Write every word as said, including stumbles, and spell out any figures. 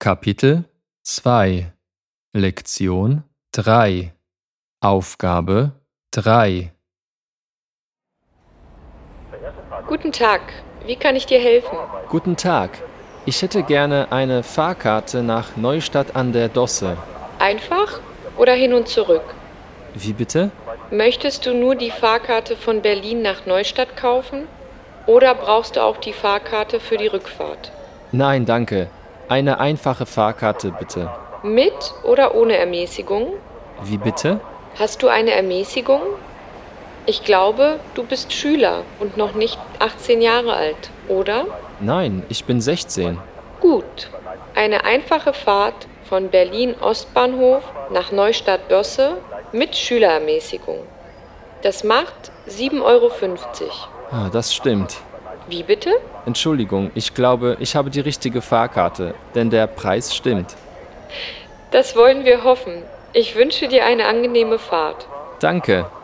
Kapitel zwei Lektion drei Aufgabe drei Guten Tag, wie kann ich dir helfen? Guten Tag, ich hätte gerne eine Fahrkarte nach Neustadt an der Dosse. Einfach oder hin und zurück? Wie bitte? Möchtest du nur die Fahrkarte von Berlin nach Neustadt kaufen oder brauchst du auch die Fahrkarte für die Rückfahrt? Nein, danke. Eine einfache Fahrkarte bitte. Mit oder ohne Ermäßigung? Wie bitte? Hast du eine Ermäßigung? Ich glaube, du bist Schüler und noch nicht achtzehn Jahre alt, oder? Nein, ich bin sechzehn. Gut. Eine einfache Fahrt von Berlin Ostbahnhof nach Neustadt-Dosse mit Schülerermäßigung. Das macht sieben Euro fünfzig. Ah, das stimmt. Wie bitte? Entschuldigung, ich glaube, ich habe die richtige Fahrkarte, denn der Preis stimmt. Das wollen wir hoffen. Ich wünsche dir eine angenehme Fahrt. Danke.